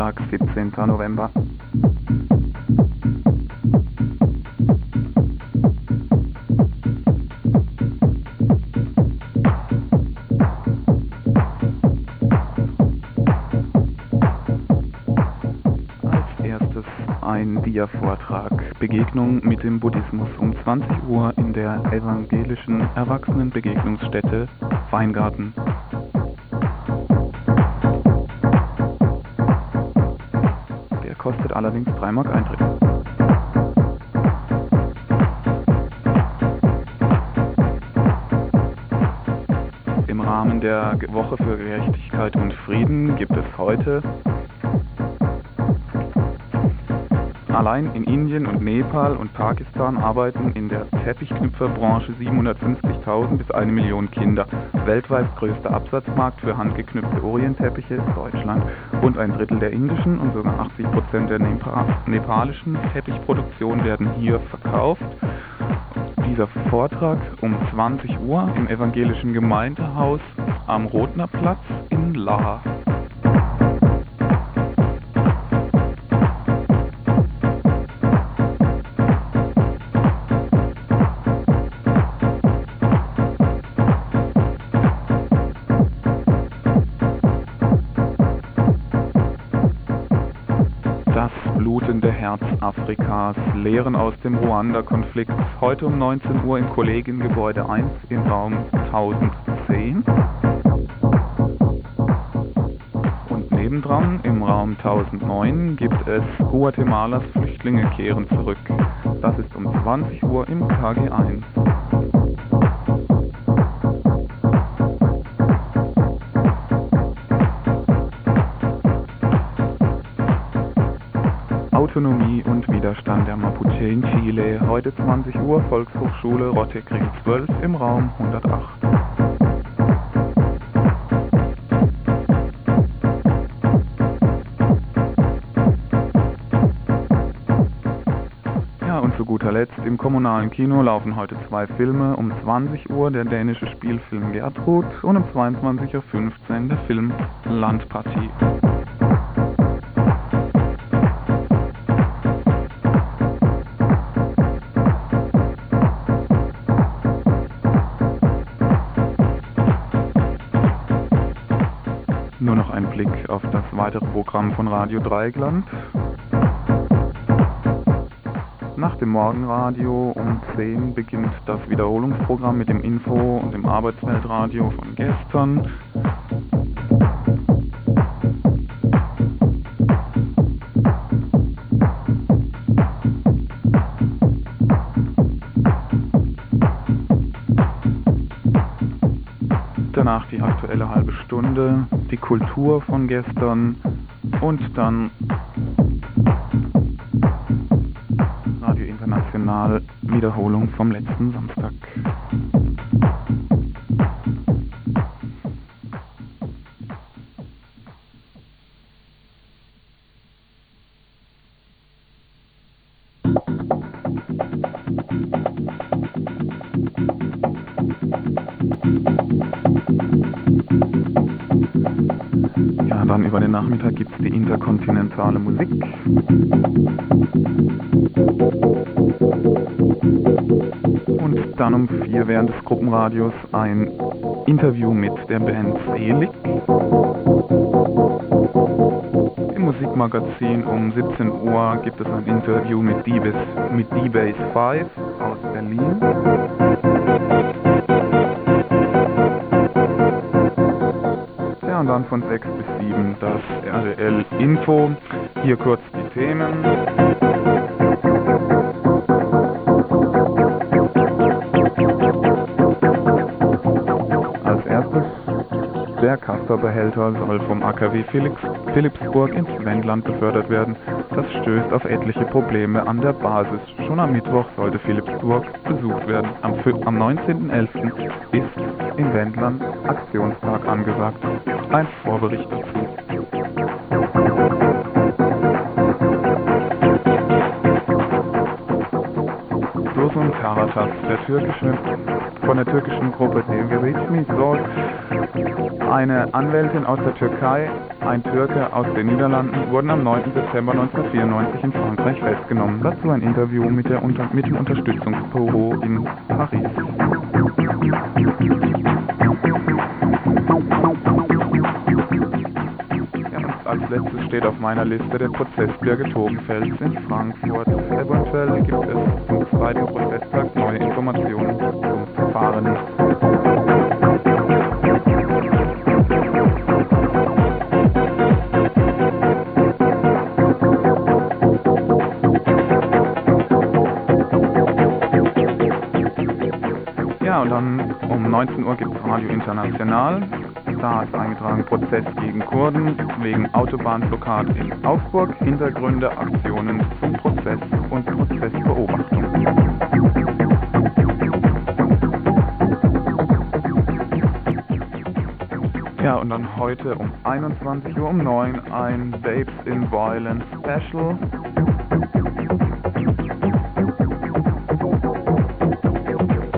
Tag, 17. November. Als erstes ein Dia-Vortrag. Begegnung mit dem Buddhismus um 20 Uhr in der evangelischen Erwachsenenbegegnungsstätte Weingarten. Der kostet allerdings 3 Mark Eintritt. Im Rahmen der Woche für Gerechtigkeit und Frieden gibt es heute allein in Indien und Nepal und Pakistan arbeiten in der Teppichknüpferbranche 750.000 bis 1 Million Kinder. Weltweit größter Absatzmarkt für handgeknüpfte Orientteppiche ist Deutschland. Rund ein Drittel der indischen und sogar 80% der nepalischen Teppichproduktion werden hier verkauft. Dieser Vortrag um 20 Uhr im evangelischen Gemeindehaus am Rotner Platz in Lahr. Das blutende Herz Afrikas. Lehren aus dem Ruanda-Konflikt. Heute um 19 Uhr im Kollegiengebäude 1 im Raum 1010. Und nebendran im Raum 1009 gibt es Guatemalas Flüchtlinge kehren zurück. Das ist um 20 Uhr im KG 1. Autonomie und Widerstand der Mapuche in Chile. Heute 20 Uhr, Volkshochschule Rottekring 12 im Raum 108. Ja, und zu guter Letzt, im kommunalen Kino laufen heute 2 Filme. Um 20 Uhr der dänische Spielfilm Gertrud und um 22:15 Uhr der Film Landpartie. Nur noch ein Blick auf das weitere Programm von Radio Dreieckland. Nach dem Morgenradio um 10 beginnt das Wiederholungsprogramm mit dem Info- und dem Arbeitsweltradio von gestern. Danach die aktuelle halbe Stunde, die Kultur von gestern und dann Radio International, Wiederholung vom letzten Samstag. Ja, dann über den Nachmittag gibt es die interkontinentale Musik. Und dann um 4 während des Gruppenradios ein Interview mit der Band Selig. Im Musikmagazin um 17 Uhr gibt es ein Interview mit D-Bass 5 aus Berlin. Ja, und dann von 6 bis 7 das RDL Info. Hier kurz die Themen. Als erstes, der Castor-Behälter soll vom AKW Philippsburg ins Wendland befördert werden. Das stößt auf etliche Probleme an der Basis. Schon am Mittwoch sollte Philippsburg besucht werden. Am 19.11. ist im Wendland Aktionstag angesagt. Ein Vorbericht dazu. Dursun Karatas, von der türkischen Gruppe Devlet Zor, eine Anwältin aus der Türkei, ein Türke aus den Niederlanden, wurden am 9. September 1994 in Frankreich festgenommen. Dazu ein Interview mit dem Unterstützungsbüro in Paris. Als letztes steht auf meiner Liste der Prozess Birgit Hogenfels in Frankfurt. Eventuell gibt es zum zweiten Prozesstag neue Informationen zum Verfahren. Ja, und dann um 19 Uhr gibt es Radio International. Da ist eingetragen Prozess gegen Kurden wegen Autobahnblockade in Augsburg, Hintergründe, Aktionen zum Prozess und Prozessbeobachtung. Ja, und dann heute um 21 Uhr um 9 ein Babes in Violence Special.